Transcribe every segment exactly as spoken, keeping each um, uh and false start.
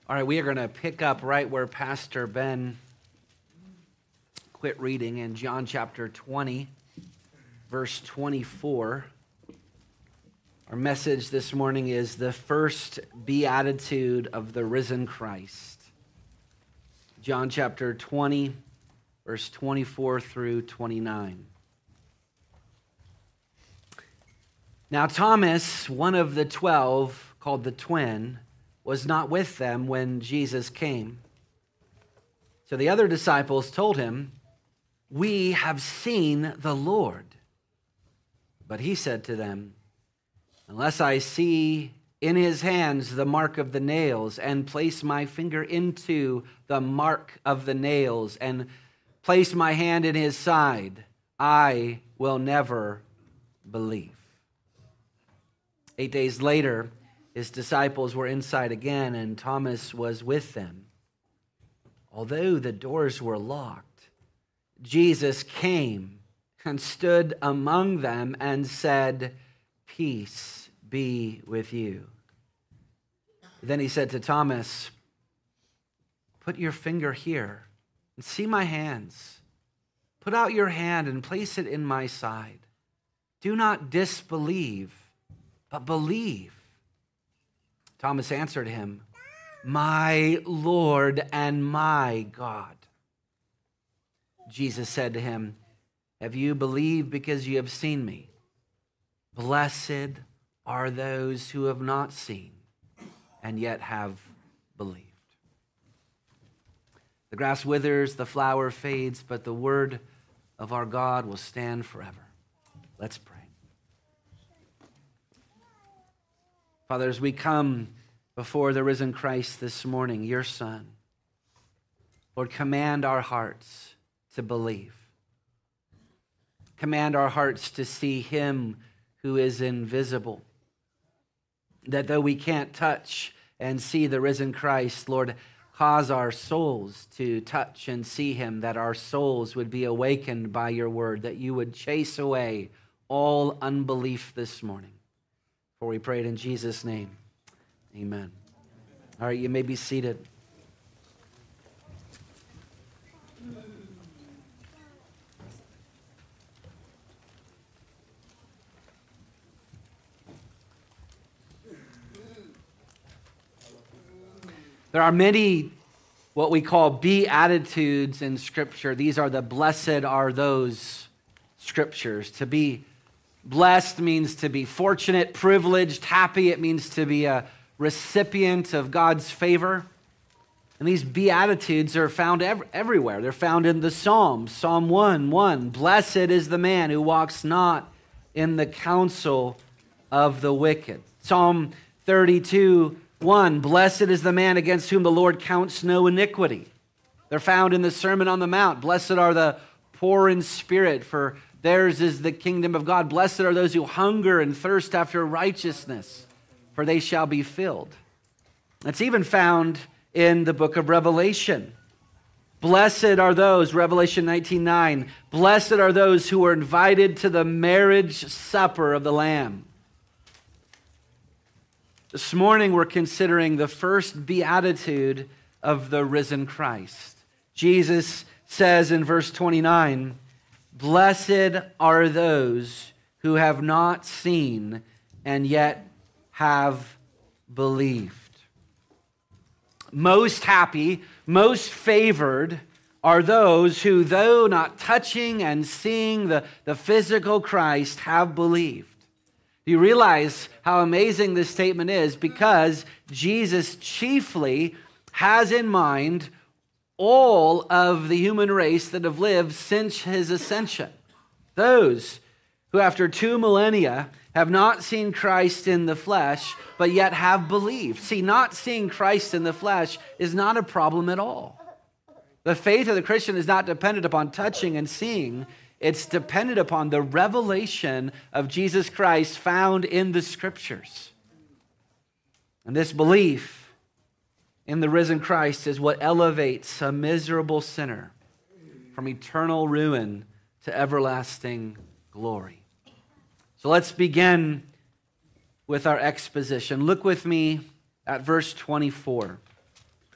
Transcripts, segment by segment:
All right, we are going to pick up right where Pastor Ben quit reading in John chapter twenty, verse twenty-four. Our message this morning is the first beatitude of the risen Christ. John chapter twenty, verse twenty-four through twenty-nine. Now Thomas, one of the twelve, called the twin, was not with them when Jesus came. So the other disciples told him, "We have seen the Lord." But he said to them, "Unless I see in his hands the mark of the nails, and place my finger into the mark of the nails, and place my hand in his side, I will never believe." Eight days later, his disciples were inside again, and Thomas was with them. Although the doors were locked, Jesus came and stood among them and said, "Peace be with you." Then he said to Thomas, "Put your finger here and see my hands. Put out your hand and place it in my side. Do not disbelieve, but believe." Thomas answered him, "My Lord and my God." Jesus said to him, "Have you believed because you have seen me? Blessed are those who have not seen and yet have believed." The grass withers, the flower fades, but the word of our God will stand forever. Let's pray. Father, as we come before the risen Christ this morning, your Son, Lord, command our hearts to believe. Command our hearts to see him who is invisible. That though we can't touch and see the risen Christ, Lord, cause our souls to touch and see him, that our souls would be awakened by your word, that you would chase away all unbelief this morning. For we pray it in Jesus' name. Amen. All right, you may be seated. There are many what we call beatitudes in Scripture. These are the blessed are those scriptures. To be blessed means to be fortunate, privileged, happy. It means to be a recipient of God's favor. And these beatitudes are found ev- everywhere. They're found in the Psalms. Psalm one, one, "Blessed is the man who walks not in the counsel of the wicked." Psalm thirty-two, one, "Blessed is the man against whom the Lord counts no iniquity." They're found in the Sermon on the Mount. "Blessed are the poor in spirit, for theirs is the kingdom of God. Blessed are those who hunger and thirst after righteousness, for they shall be filled." It's even found in the book of Revelation. "Blessed are those," Revelation nineteen nine, "blessed are those who are invited to the marriage supper of the Lamb." This morning we're considering the first beatitude of the risen Christ. Jesus says in verse twenty-nine, "Blessed are those who have not seen and yet have believed." Most happy, most favored are those who, though not touching and seeing the, the physical Christ, have believed. Do you realize how amazing this statement is? Because Jesus chiefly has in mind all of the human race that have lived since his ascension. Those who after two millennia have not seen Christ in the flesh, but yet have believed. See, not seeing Christ in the flesh is not a problem at all. The faith of the Christian is not dependent upon touching and seeing. It's dependent upon the revelation of Jesus Christ found in the Scriptures. And this belief in the risen Christ is what elevates a miserable sinner from eternal ruin to everlasting glory. So let's begin with our exposition. Look with me at verse twenty-four.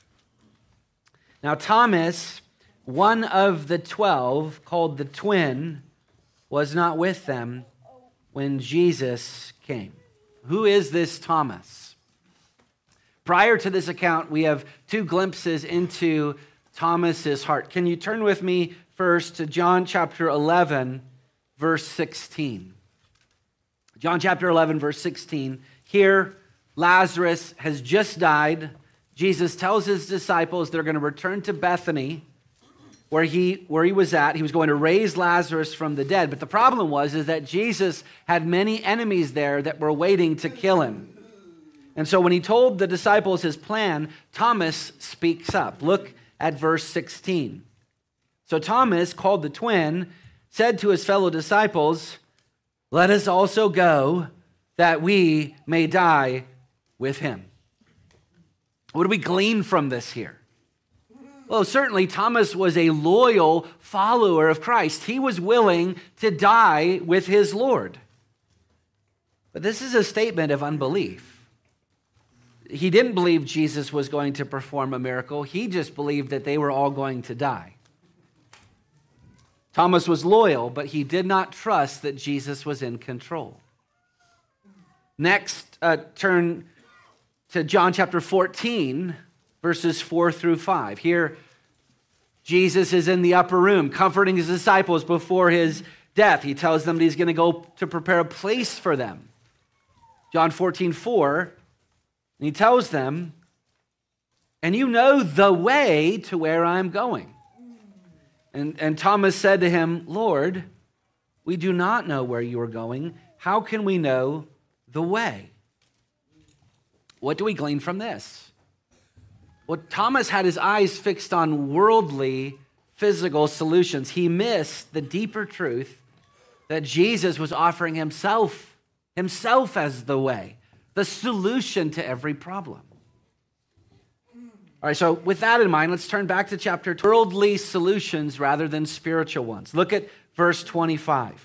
Now, Thomas, one of the twelve, called the twin, was not with them when Jesus came. Who is this Thomas? Prior to this account, we have two glimpses into Thomas's heart. Can you turn with me first to John chapter eleven, verse sixteen? John chapter eleven, verse sixteen. Here, Lazarus has just died. Jesus tells his disciples they're going to return to Bethany, where he, where he was at. He was going to raise Lazarus from the dead. But the problem was is that Jesus had many enemies there that were waiting to kill him. And so when he told the disciples his plan, Thomas speaks up. Look at verse sixteen. So Thomas, called the twin, said to his fellow disciples, "Let us also go, that we may die with him." What do we glean from this here? Well, certainly Thomas was a loyal follower of Christ. He was willing to die with his Lord. But this is a statement of unbelief. He didn't believe Jesus was going to perform a miracle. He just believed that they were all going to die. Thomas was loyal, but he did not trust that Jesus was in control. Next, uh, turn to John chapter fourteen, verses four through five. Here, Jesus is in the upper room, comforting his disciples before his death. He tells them that he's going to go to prepare a place for them. John fourteen, four, and he tells them, "And you know the way to where I'm going." And, and Thomas said to him, "Lord, we do not know where you are going. How can we know the way?" What do we glean from this? Well, Thomas had his eyes fixed on worldly, physical solutions. He missed the deeper truth that Jesus was offering himself, himself as the way, the solution to every problem. All right, so with that in mind, let's turn back to chapter two. Worldly solutions rather than spiritual ones. Look at verse twenty-five.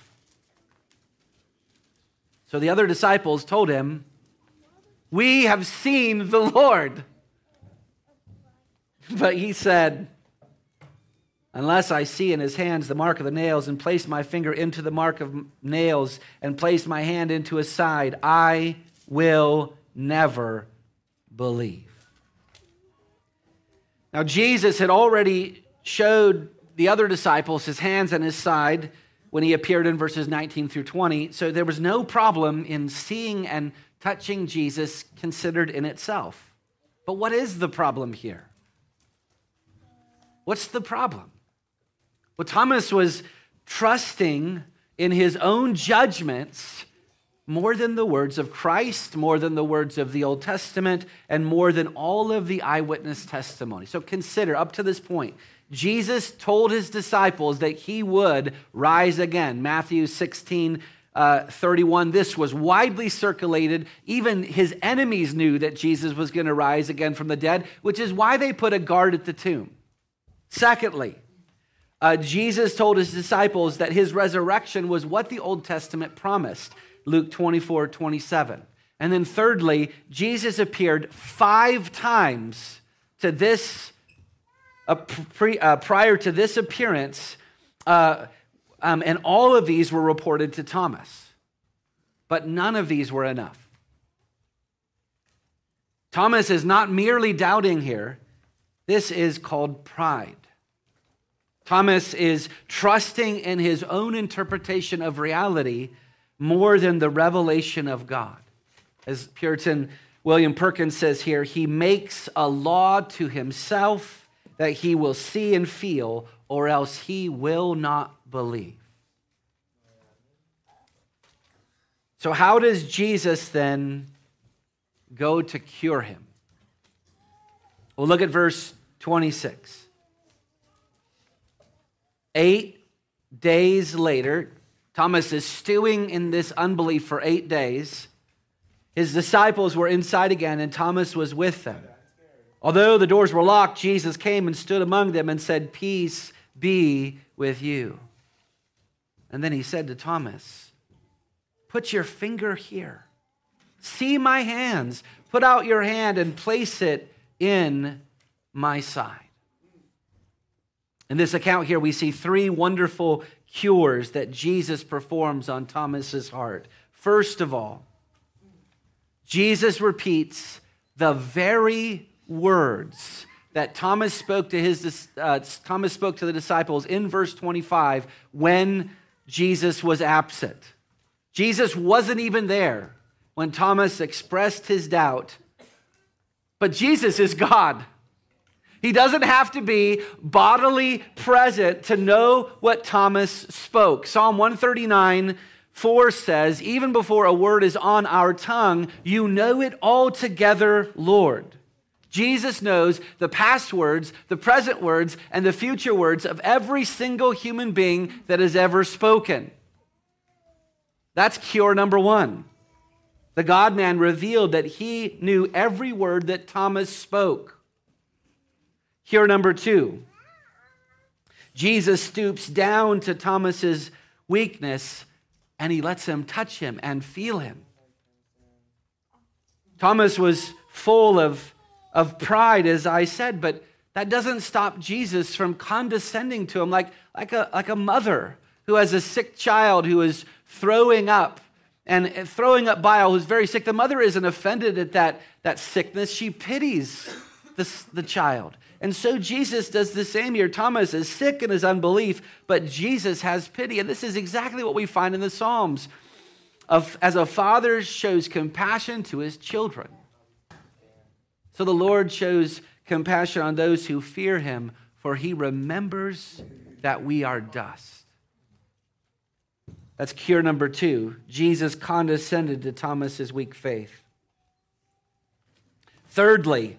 So the other disciples told him, "We have seen the Lord." But he said, "Unless I see in his hands the mark of the nails, and place my finger into the mark of nails, and place my hand into his side, I will never believe." Now, Jesus had already showed the other disciples his hands and his side when he appeared in verses nineteen through twenty. So there was no problem in seeing and touching Jesus considered in itself. But what is the problem here? What's the problem? Well, Thomas was trusting in his own judgments more than the words of Christ, more than the words of the Old Testament, and more than all of the eyewitness testimony. So consider, up to this point, Jesus told his disciples that he would rise again. Matthew sixteen, uh, thirty-one, this was widely circulated. Even his enemies knew that Jesus was going to rise again from the dead, which is why they put a guard at the tomb. Secondly, uh, Jesus told his disciples that his resurrection was what the Old Testament promised. Luke twenty-four, twenty-seven. And then thirdly, Jesus appeared five times to this, uh, pre, uh, prior to this appearance, uh, um, and all of these were reported to Thomas. But none of these were enough. Thomas is not merely doubting here. This is called pride. Thomas is trusting in his own interpretation of reality more than the revelation of God. As Puritan William Perkins says here, he makes a law to himself that he will see and feel, or else he will not believe. So how does Jesus then go to cure him? Well, look at verse twenty-six. Eight days later, Thomas is stewing in this unbelief for eight days. His disciples were inside again, and Thomas was with them. Although the doors were locked, Jesus came and stood among them and said, "Peace be with you." And then he said to Thomas, "Put your finger here. See my hands. Put out your hand and place it in my side." In this account here, we see three wonderful cures that Jesus performs on Thomas's heart. First of all, Jesus repeats the very words that Thomas spoke to his uh, Thomas spoke to the disciples in verse twenty-five when Jesus was absent. Jesus wasn't even there when Thomas expressed his doubt, but Jesus is God. He doesn't have to be bodily present to know what Thomas spoke. Psalm one thirty-nine, four says, even before a word is on our tongue, you know it altogether, Lord. Jesus knows the past words, the present words, and the future words of every single human being that has ever spoken. That's cure number one. The God-man revealed that he knew every word that Thomas spoke. Cure number two, Jesus stoops down to Thomas's weakness and he lets him touch him and feel him. Thomas was full of, of pride, as I said, but that doesn't stop Jesus from condescending to him like, like, a, like a mother who has a sick child who is throwing up and throwing up bile, who's very sick. The mother isn't offended at that, that sickness. She pities the, the child. And so Jesus does the same here. Thomas is sick in his unbelief, but Jesus has pity. And this is exactly what we find in the Psalms. Of, as a father shows compassion to his children, so the Lord shows compassion on those who fear him, for he remembers that we are dust. That's cure number two. Jesus condescended to Thomas's weak faith. Thirdly,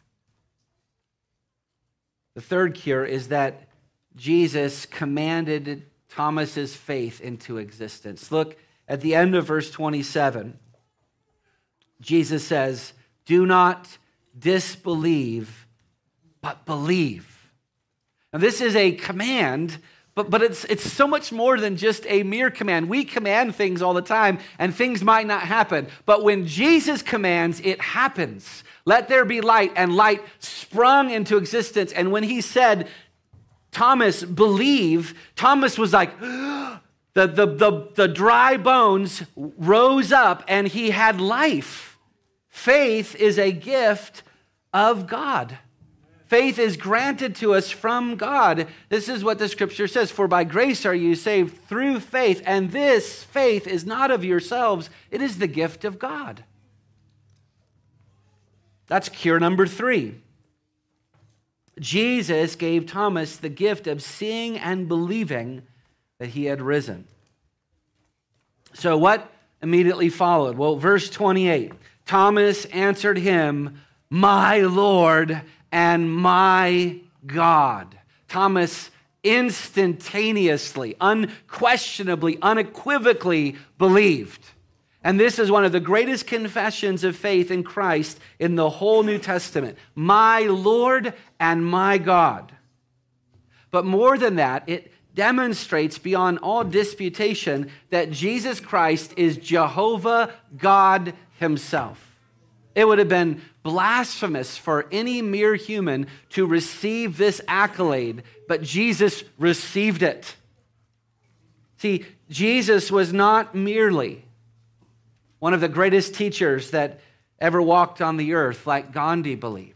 the third cure is that Jesus commanded Thomas's faith into existence. Look at the end of verse twenty-seven. Jesus says, do not disbelieve, but believe. Now this is a command, but, but it's, it's so much more than just a mere command. We command things all the time, and things might not happen. But when Jesus commands, it happens. Let there be light, and light sprung into existence. And when he said, Thomas, believe, Thomas was like, the, the, the, the dry bones rose up and he had life. Faith is a gift of God. Faith is granted to us from God. This is what the scripture says, for by grace are you saved through faith, and this faith is not of yourselves, it is the gift of God. That's cure number three. Jesus gave Thomas the gift of seeing and believing that he had risen. So what immediately followed? Well, verse twenty-eight, Thomas answered him, my Lord and my God. Thomas instantaneously, unquestionably, unequivocally believed. And this is one of the greatest confessions of faith in Christ in the whole New Testament. My Lord and my God. But more than that, it demonstrates beyond all disputation that Jesus Christ is Jehovah God himself. It would have been blasphemous for any mere human to receive this accolade, but Jesus received it. See, Jesus was not merely one of the greatest teachers that ever walked on the earth, like Gandhi believed.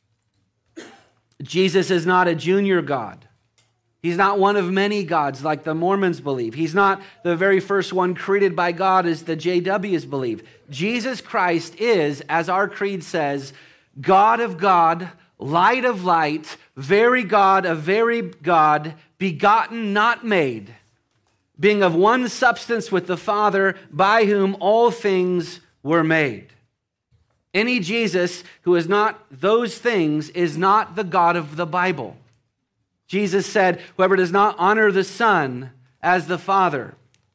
Jesus is not a junior God. He's not one of many gods like the Mormons believe. He's not the very first one created by God as the J Ws believe. Jesus Christ is, as our creed says, God of God, light of light, very God of very God, begotten, not made, being of one substance with the Father, by whom all things were made. Any Jesus who is not those things is not the God of the Bible. Jesus said, whoever does not honor the Son as the Father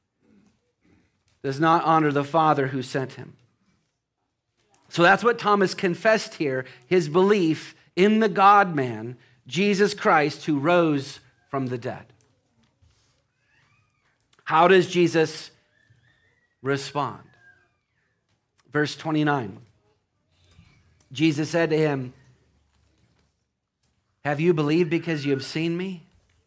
does not honor the Father who sent him. So that's what Thomas confessed here, his belief in the God-man, Jesus Christ, who rose from the dead. How does Jesus respond? Verse twenty-nine. Jesus said to him, have you believed because you have seen me?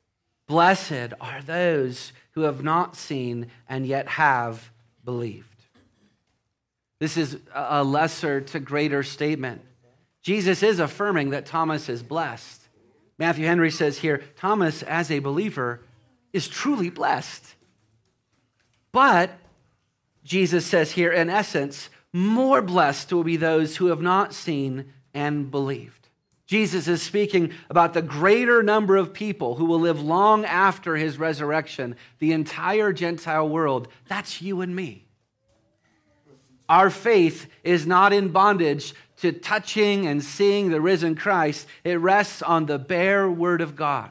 Blessed are those who have not seen and yet have believed. This is a lesser to greater statement. Jesus is affirming that Thomas is blessed. Matthew Henry says here, Thomas, as a believer, is truly blessed. But, Jesus says here, in essence, more blessed will be those who have not seen and believed. Jesus is speaking about the greater number of people who will live long after his resurrection, the entire Gentile world. That's you and me. Our faith is not in bondage to touching and seeing the risen Christ. It rests on the bare word of God.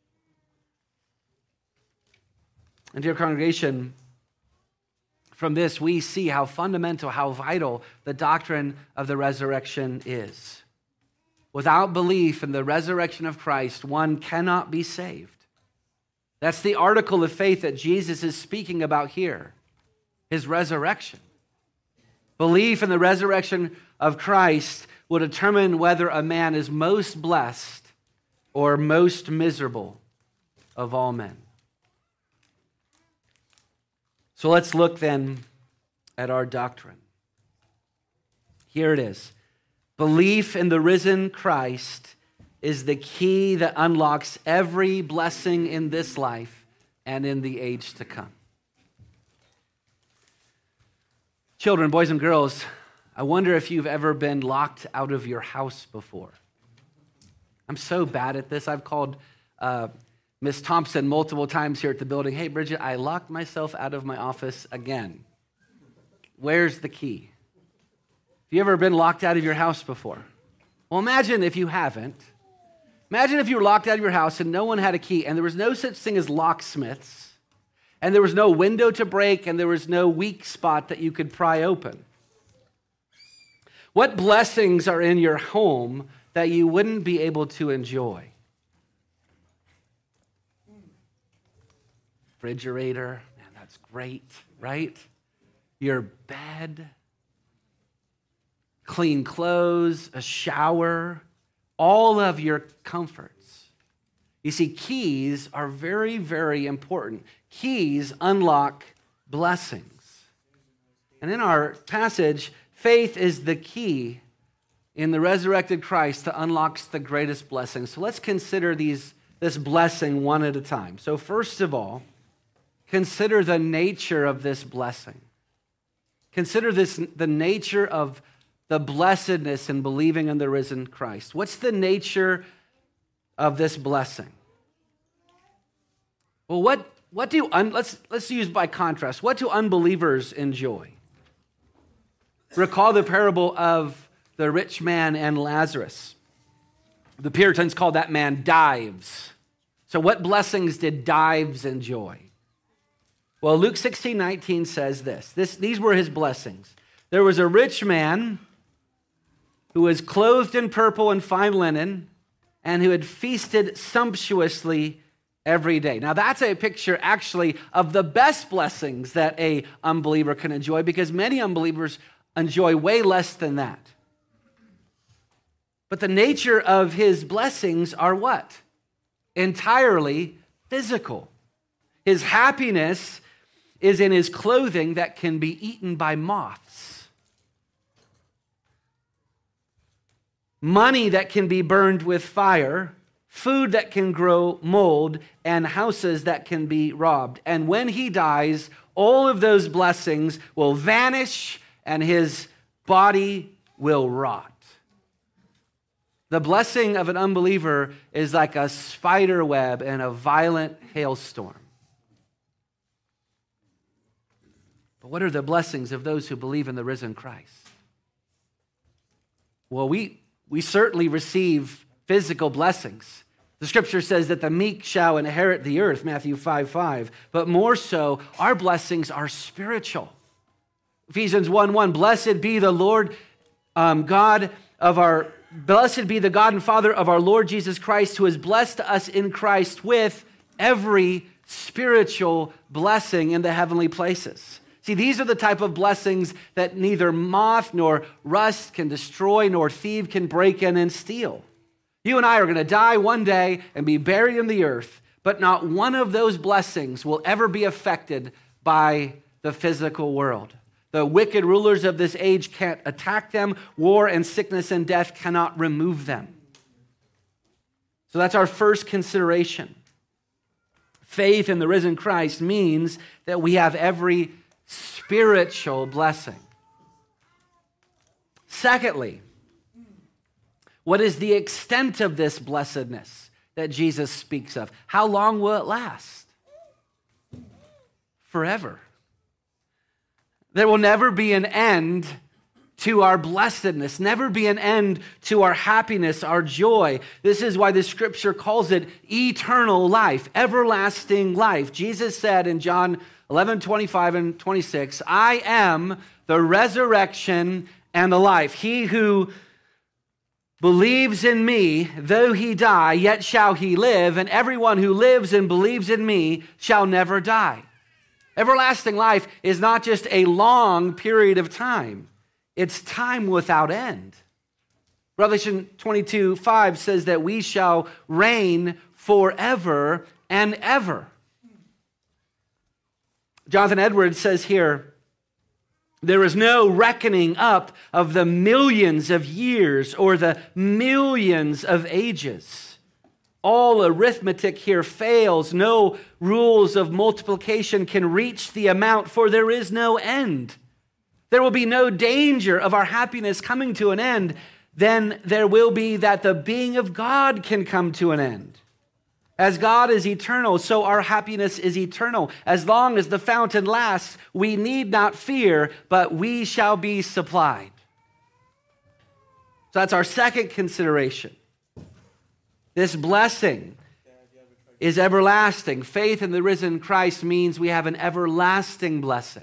And dear congregation, from this we see how fundamental, how vital the doctrine of the resurrection is. Without belief in the resurrection of Christ, one cannot be saved. That's the article of faith that Jesus is speaking about here, his resurrection. Belief in the resurrection of Christ will determine whether a man is most blessed or most miserable of all men. So let's look then at our doctrine. Here it is. Belief in the risen Christ is the key that unlocks every blessing in this life and in the age to come. Children, boys and girls, I wonder if you've ever been locked out of your house before. I'm so bad at this. I've called uh, Miss Thompson multiple times here at the building. Hey, Bridget, I locked myself out of my office again. Where's the key? Have you ever been locked out of your house before? Well, imagine if you haven't. Imagine if you were locked out of your house and no one had a key and there was no such thing as locksmiths. And there was no window to break, and there was no weak spot that you could pry open. What blessings are in your home that you wouldn't be able to enjoy? Refrigerator, man, that's great, right? Your bed, clean clothes, a shower, all of your comforts. You see, keys are very, very important. Keys unlock blessings. And in our passage, faith is the key in the resurrected Christ that unlocks the greatest blessings. So let's consider these, this blessing one at a time. So first of all, consider the nature of this blessing. Consider this the nature of the blessedness in believing in the risen Christ. What's the nature of this blessing? Well, what what do un, let's let's use by contrast. What do unbelievers enjoy? Recall the parable of the rich man and Lazarus. The Puritans called that man Dives. So what blessings did Dives enjoy? Well, Luke sixteen nineteen says this. this. These were his blessings. There was a rich man who was clothed in purple and fine linen and who had feasted sumptuously every day. Now, that's a picture actually of the best blessings that a unbeliever can enjoy, because many unbelievers enjoy way less than that. But the nature of his blessings are what? Entirely physical. His happiness is in his clothing that can be eaten by moths. Money that can be burned with fire, food that can grow mold, and houses that can be robbed. And when he dies, all of those blessings will vanish and his body will rot. The blessing of an unbeliever is like a spider web in a violent hailstorm. But what are the blessings of those who believe in the risen Christ? Well, we, we certainly receive physical blessings. The scripture says that the meek shall inherit the earth, Matthew five five. But more so, our blessings are spiritual. Ephesians one one, blessed be the Lord um, God of our, blessed be the God and Father of our Lord Jesus Christ, who has blessed us in Christ with every spiritual blessing in the heavenly places. See, these are the type of blessings that neither moth nor rust can destroy, nor thief can break in and steal. You and I are going to die one day and be buried in the earth, but not one of those blessings will ever be affected by the physical world. The wicked rulers of this age can't attack them. War and sickness and death cannot remove them. So that's our first consideration. Faith in the risen Christ means that we have every spiritual blessing. Secondly, what is the extent of this blessedness that Jesus speaks of? How long will it last? Forever. There will never be an end to our blessedness, never be an end to our happiness, our joy. This is why the scripture calls it eternal life, everlasting life. Jesus said in John eleven, twenty-five and twenty-six, I am the resurrection and the life. He who believes in me, though he die, yet shall he live, and everyone who lives and believes in me shall never die. Everlasting life is not just a long period of time. It's time without end. Revelation twenty-two five says that we shall reign forever and ever. Jonathan Edwards says here, there is no reckoning up of the millions of years or the millions of ages. All arithmetic here fails. No rules of multiplication can reach the amount, for there is no end. There will be no danger of our happiness coming to an end. Then there will be that the being of God can come to an end. As God is eternal, so our happiness is eternal. As long as the fountain lasts, we need not fear, but we shall be supplied. So that's our second consideration. This blessing is everlasting. Faith in the risen Christ means we have an everlasting blessing.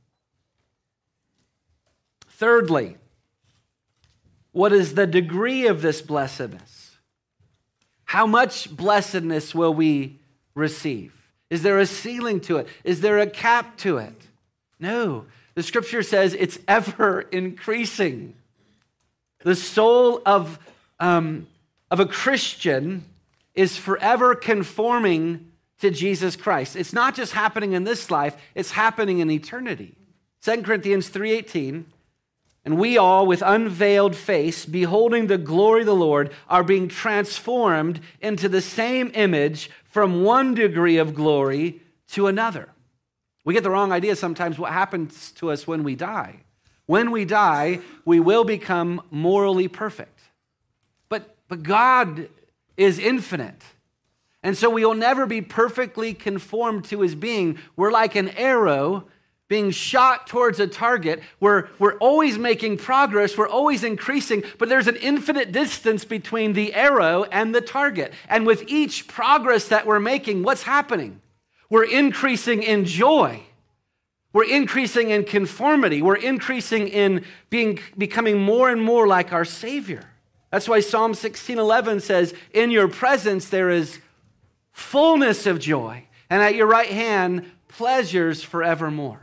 Thirdly, what is the degree of this blessedness? How much blessedness will we receive? Is there a ceiling to it? Is there a cap to it? No. The scripture says it's ever increasing. The soul of, um, of a Christian is forever conforming to Jesus Christ. It's not just happening in this life, it's happening in eternity. Second Corinthians three eighteen, and we all, with unveiled face, beholding the glory of the Lord, are being transformed into the same image from one degree of glory to another. We get the wrong idea sometimes what happens to us when we die. When we die, we will become morally perfect. But, but God is infinite. And so we will never be perfectly conformed to his being. We're like an arrow being shot towards a target. We're, we're always making progress. We're always increasing, but there's an infinite distance between the arrow and the target. And with each progress that we're making, what's happening? We're increasing in joy. We're increasing in conformity. We're increasing in being, becoming more and more like our Savior. That's why Psalm sixteen eleven says, in your presence there is fullness of joy, and at your right hand, pleasures forevermore.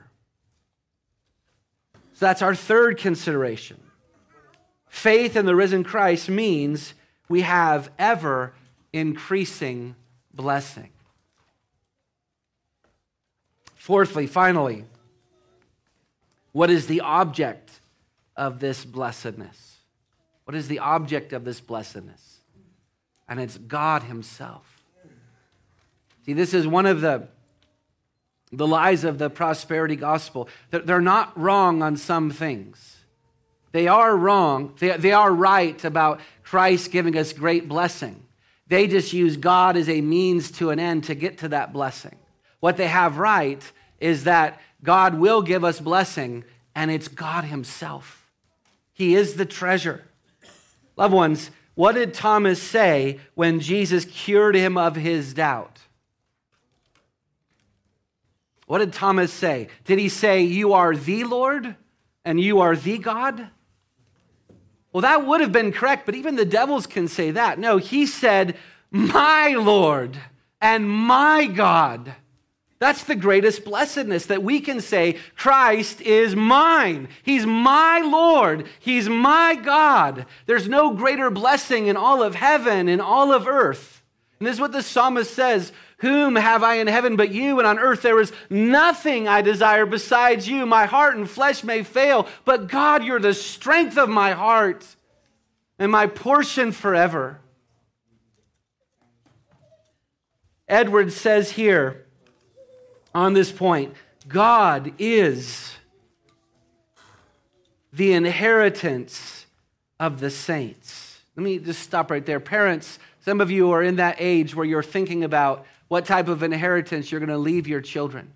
So that's our third consideration. Faith in the risen Christ means we have ever increasing blessing. Fourthly, finally, what is the object of this blessedness? What is the object of this blessedness? And it's God himself. See, this is one of the The lies of the prosperity gospel. They're not wrong on some things. They are wrong. They, they are right about Christ giving us great blessing. They just use God as a means to an end to get to that blessing. What they have right is that God will give us blessing, and it's God himself. He is the treasure. Loved ones, what did Thomas say when Jesus cured him of his doubt? What did Thomas say? Did he say, you are the Lord and you are the God? Well, that would have been correct, but even the devils can say that. No, he said, my Lord and my God. That's the greatest blessedness, that we can say, Christ is mine. He's my Lord. He's my God. There's no greater blessing in all of heaven, in all of earth. And this is what the psalmist says, Whom have I in heaven but you? And on earth there is nothing I desire besides you. My heart and flesh may fail, but God, you're the strength of my heart and my portion forever. Edwards says here on this point, God is the inheritance of the saints. Let me just stop right there. Parents, some of you are in that age where you're thinking about what type of inheritance you're going to leave your children.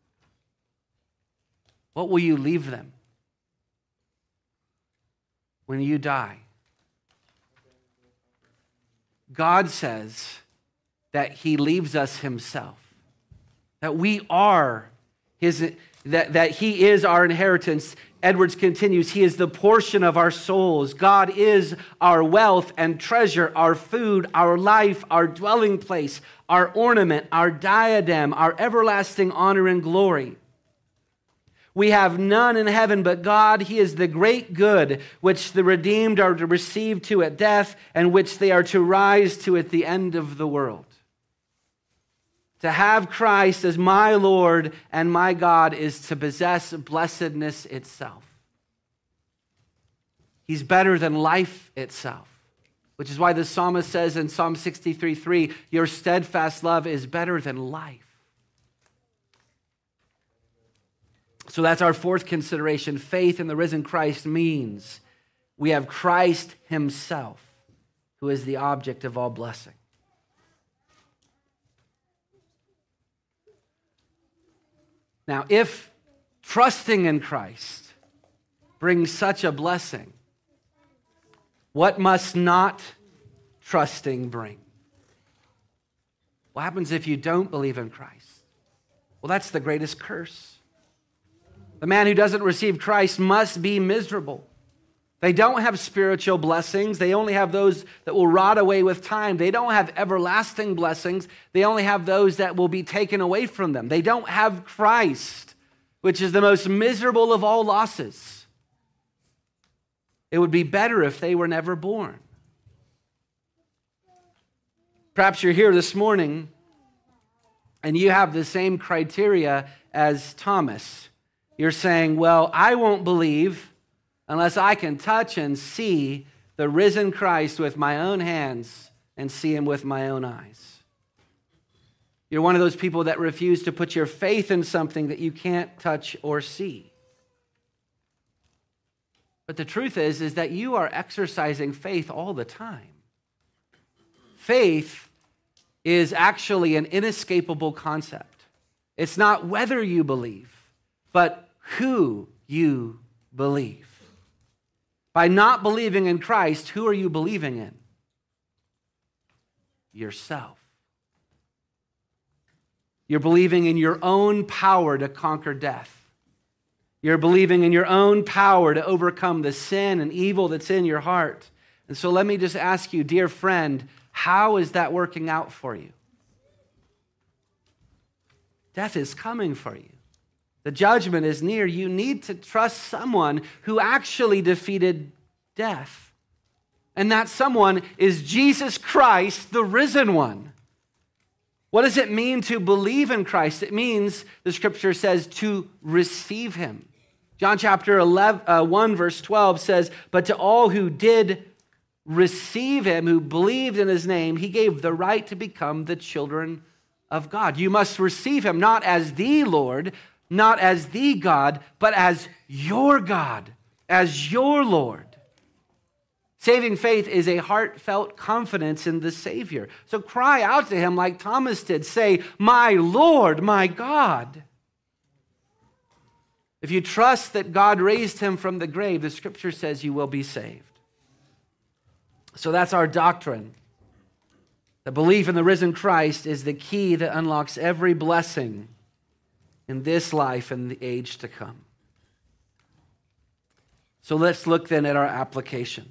What will you leave them when you die? God says that he leaves us himself, that we are his, that, that he is our inheritance. Edwards continues, he is the portion of our souls. God is our wealth and treasure, our food, our life, our dwelling place, our ornament, our diadem, our everlasting honor and glory. We have none in heaven but God. He is the great good which the redeemed are to receive to at death and which they are to rise to at the end of the world. To have Christ as my Lord and my God is to possess blessedness itself. He's better than life itself, which is why the psalmist says in Psalm sixty-three three, your steadfast love is better than life. So that's our fourth consideration. Faith in the risen Christ means we have Christ himself, who is the object of all blessing. Now, if trusting in Christ brings such a blessing, what must not trusting bring? What happens if you don't believe in Christ? Well, that's the greatest curse. The man who doesn't receive Christ must be miserable. They don't have spiritual blessings. They only have those that will rot away with time. They don't have everlasting blessings. They only have those that will be taken away from them. They don't have Christ, which is the most miserable of all losses. It would be better if they were never born. Perhaps you're here this morning and you have the same criteria as Thomas. You're saying, well, I won't believe unless I can touch and see the risen Christ with my own hands and see him with my own eyes. You're one of those people that refuse to put your faith in something that you can't touch or see. But the truth is, is that you are exercising faith all the time. Faith is actually an inescapable concept. It's not whether you believe, but who you believe. By not believing in Christ, who are you believing in? Yourself. You're believing in your own power to conquer death. You're believing in your own power to overcome the sin and evil that's in your heart. And so let me just ask you, dear friend, how is that working out for you? Death is coming for you. The judgment is near. You need to trust someone who actually defeated death. And that someone is Jesus Christ, the risen one. What does it mean to believe in Christ? It means, the scripture says, to receive him. John chapter eleven, uh, one, verse twelve says, but to all who did receive him, who believed in his name, he gave the right to become the children of God. You must receive him not as the Lord, not as the God, but as your God, as your Lord. Saving faith is a heartfelt confidence in the Savior. So cry out to him like Thomas did. Say, my Lord, my God. If you trust that God raised him from the grave, the scripture says you will be saved. So that's our doctrine. The belief in the risen Christ is the key that unlocks every blessing in this life and the age to come. So let's look then at our application.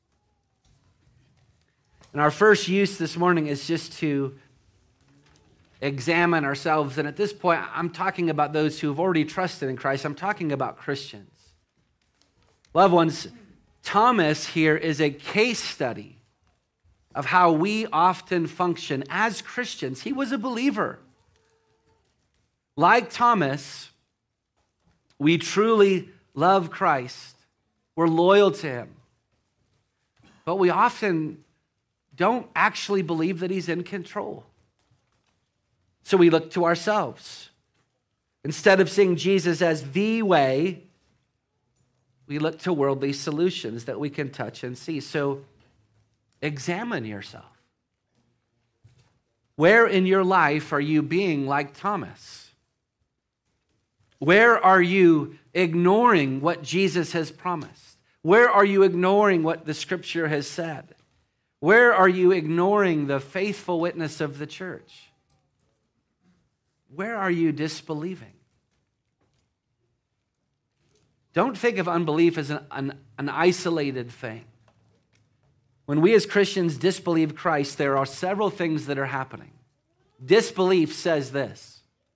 And our first use this morning is just to examine ourselves. And at this point, I'm talking about those who have already trusted in Christ. I'm talking about Christians. Loved ones, Thomas here is a case study of how we often function as Christians. He was a believer. Like Thomas, we truly love Christ. We're loyal to him. But we often don't actually believe that he's in control. So we look to ourselves. Instead of seeing Jesus as the way, we look to worldly solutions that we can touch and see. So examine yourself. Where in your life are you being like Thomas? Where are you ignoring what Jesus has promised? Where are you ignoring what the Scripture has said? Where are you ignoring the faithful witness of the church? Where are you disbelieving? Don't think of unbelief as an, an, an isolated thing. When we as Christians disbelieve Christ, there are several things that are happening. Disbelief says this: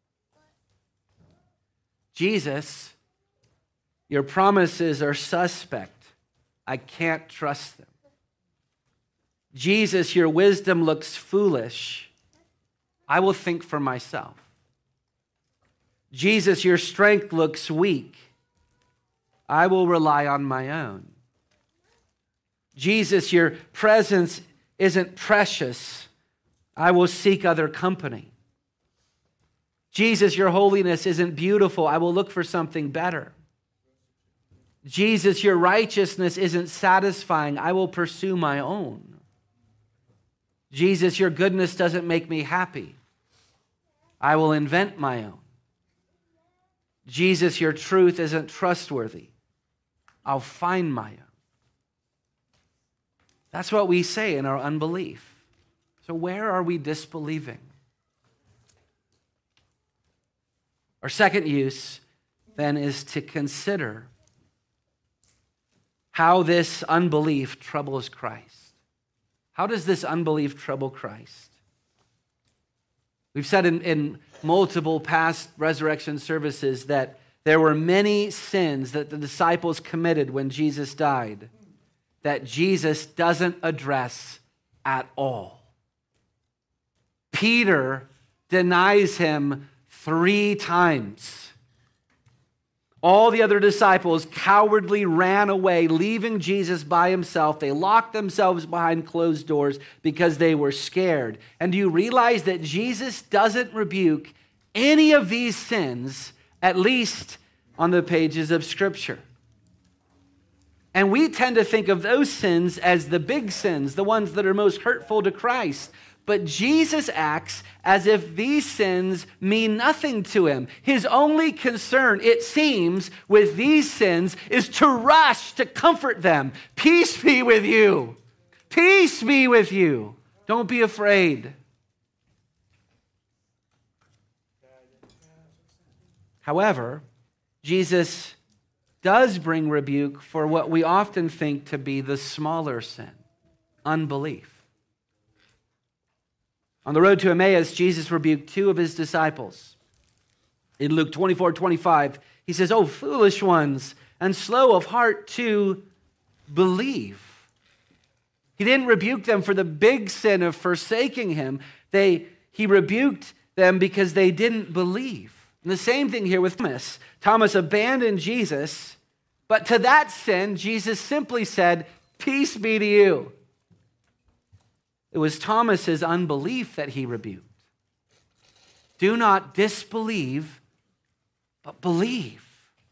Jesus, your promises are suspect. I can't trust them. Jesus, your wisdom looks foolish. I will think for myself. Jesus, your strength looks weak. I will rely on my own. Jesus, your presence isn't precious. I will seek other company. Jesus, your holiness isn't beautiful. I will look for something better. Jesus, your righteousness isn't satisfying. I will pursue my own. Jesus, your goodness doesn't make me happy. I will invent my own. Jesus, your truth isn't trustworthy. I'll find my own. That's what we say in our unbelief. So where are we disbelieving? Our second use, then, is to consider how this unbelief troubles Christ. How does this unbelief trouble Christ? We've said in, in multiple past resurrection services that there were many sins that the disciples committed when Jesus died that Jesus doesn't address at all. Peter denies him three times. All the other disciples cowardly ran away, leaving Jesus by himself. They locked themselves behind closed doors because they were scared. And do you realize that Jesus doesn't rebuke any of these sins, at least on the pages of Scripture? And we tend to think of those sins as the big sins, the ones that are most hurtful to Christ. But Jesus acts as if these sins mean nothing to him. His only concern, it seems, with these sins is to rush to comfort them. Peace be with you. Peace be with you. Don't be afraid. However, Jesus does bring rebuke for what we often think to be the smaller sin, unbelief. On the road to Emmaus, Jesus rebuked two of his disciples. In Luke twenty-four twenty-five, he says, "Oh, foolish ones, and slow of heart to believe." He didn't rebuke them for the big sin of forsaking him. They, he rebuked them because they didn't believe. And the same thing here with Thomas. Thomas abandoned Jesus, but to that sin, Jesus simply said, "Peace be to you." It was Thomas's unbelief that he rebuked. Do not disbelieve, but believe.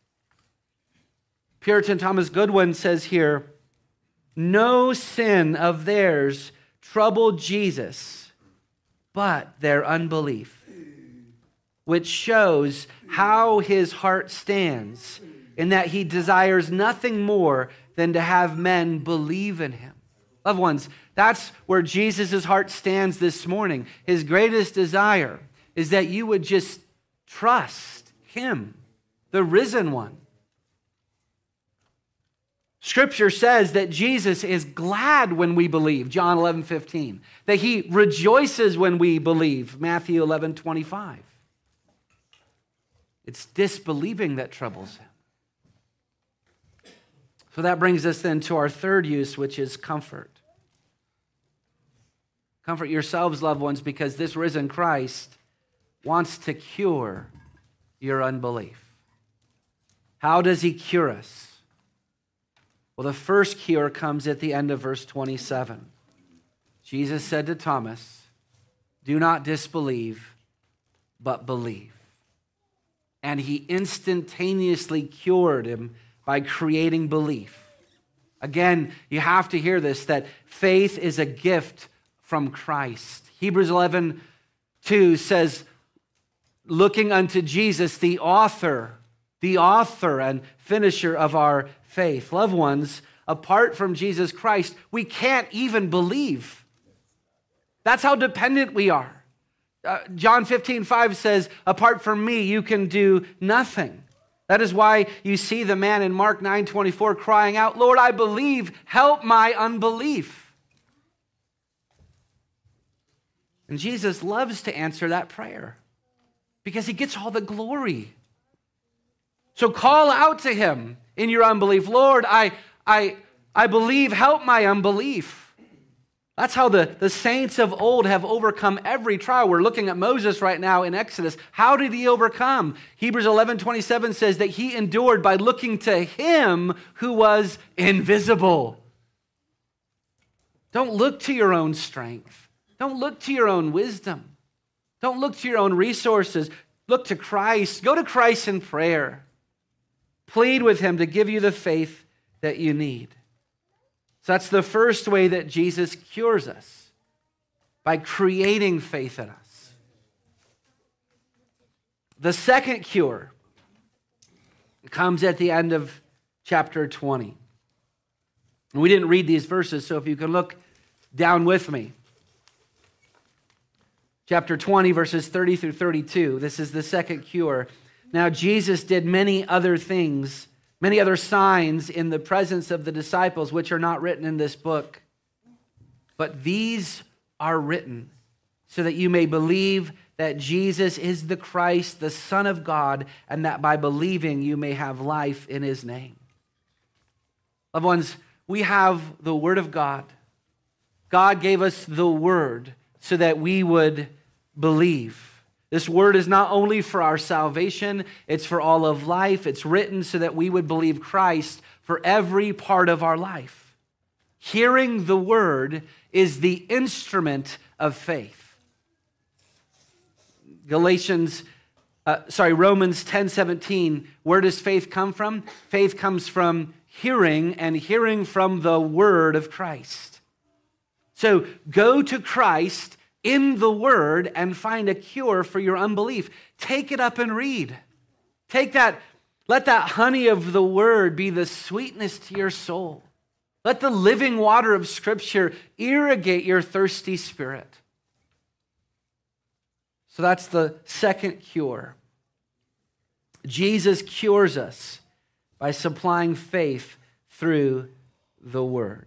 Puritan Thomas Goodwin says here, no sin of theirs troubled Jesus, but their unbelief, which shows how his heart stands in that he desires nothing more than to have men believe in him. Loved ones, that's where Jesus' heart stands this morning. His greatest desire is that you would just trust him, the risen one. Scripture says that Jesus is glad when we believe, John eleven fifteen. That he rejoices when we believe, Matthew eleven twenty-five. It's disbelieving that troubles him. So that brings us then to our third use, which is comfort. Comfort yourselves, loved ones, because this risen Christ wants to cure your unbelief. How does he cure us? Well, the first cure comes at the end of verse twenty-seven. Jesus said to Thomas, "Do not disbelieve, but believe." And he instantaneously cured him by creating belief. Again, you have to hear this, that faith is a gift from Christ. Hebrews eleven two says, looking unto Jesus, the author, the author and finisher of our faith. Loved ones, apart from Jesus Christ, we can't even believe. That's how dependent we are. Uh, John fifteen five says, apart from me, you can do nothing. That is why you see the man in Mark nine twenty-four crying out, "Lord, I believe, help my unbelief." And Jesus loves to answer that prayer because he gets all the glory. So call out to him in your unbelief. "Lord, I, I, I believe, help my unbelief." That's how the, the saints of old have overcome every trial. We're looking at Moses right now in Exodus. How did he overcome? Hebrews eleven twenty-seven says that he endured by looking to him who was invisible. Don't look to your own strength. Don't look to your own wisdom. Don't look to your own resources. Look to Christ. Go to Christ in prayer. Plead with him to give you the faith that you need. So that's the first way that Jesus cures us, by creating faith in us. The second cure comes at the end of chapter twenty. And we didn't read these verses, so if you can look down with me. Chapter twenty, verses thirty through thirty-two. This is the second cure. Now Jesus did many other things, many other signs in the presence of the disciples, which are not written in this book. But these are written so that you may believe that Jesus is the Christ, the Son of God, and that by believing you may have life in his name. Loved ones, we have the Word of God. God gave us the Word so that we would believe. This word is not only for our salvation, it's for all of life. It's written so that we would believe Christ for every part of our life. Hearing the word is the instrument of faith. Galatians, uh, sorry, Romans ten seventeen, where does faith come from? Faith comes from hearing, and hearing from the word of Christ. So go to Christ in the word and find a cure for your unbelief. Take it up and read. Take that, let that honey of the word be the sweetness to your soul. Let the living water of Scripture irrigate your thirsty spirit. So that's the second cure. Jesus cures us by supplying faith through the word.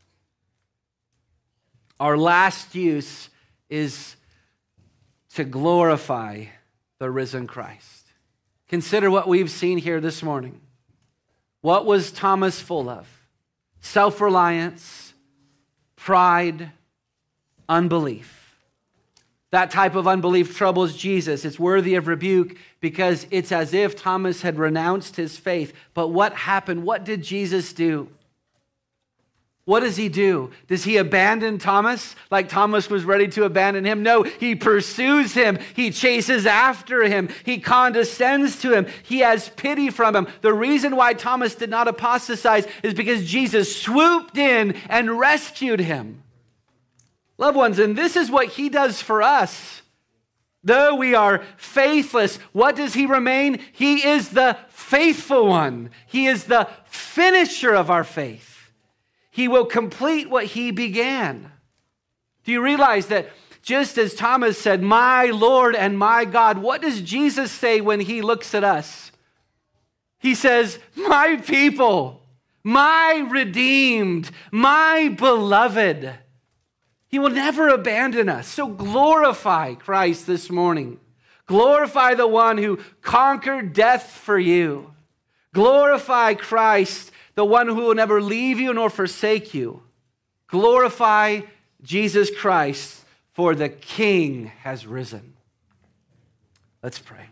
Our last use is to glorify the risen Christ. Consider what we've seen here this morning. What was Thomas full of? Self-reliance, pride, unbelief. That type of unbelief troubles Jesus. It's worthy of rebuke because it's as if Thomas had renounced his faith. But what happened? What did Jesus do? What does he do? Does he abandon Thomas like Thomas was ready to abandon him? No, he pursues him. He chases after him. He condescends to him. He has pity from him. The reason why Thomas did not apostatize is because Jesus swooped in and rescued him. Loved ones, and this is what he does for us. Though we are faithless, what does he remain? He is the faithful one. He is the finisher of our faith. He will complete what he began. Do you realize that just as Thomas said, "My Lord and my God," what does Jesus say when he looks at us? He says, "My people, my redeemed, my beloved." He will never abandon us. So glorify Christ this morning. Glorify the one who conquered death for you. Glorify Christ, the one who will never leave you nor forsake you. Glorify Jesus Christ, for the King has risen. Let's pray.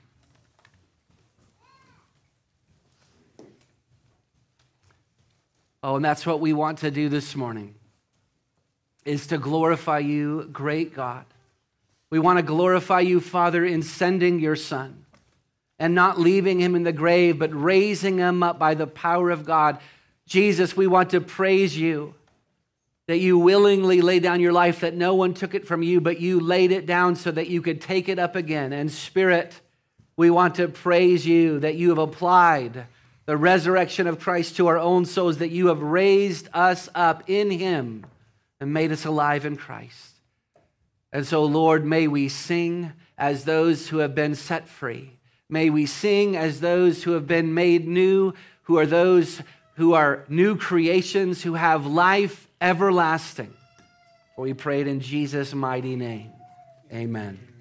Oh, and that's what we want to do this morning, is to glorify you, great God. We want to glorify you, Father, in sending your Son and not leaving him in the grave, but raising him up by the power of God. Jesus, we want to praise you that you willingly laid down your life, that no one took it from you, but you laid it down so that you could take it up again. And Spirit, we want to praise you that you have applied the resurrection of Christ to our own souls, that you have raised us up in him and made us alive in Christ. And so, Lord, may we sing as those who have been set free. May we sing as those who have been made new, who are those who are new creations, who have life everlasting. For we pray it in Jesus' mighty name. Amen.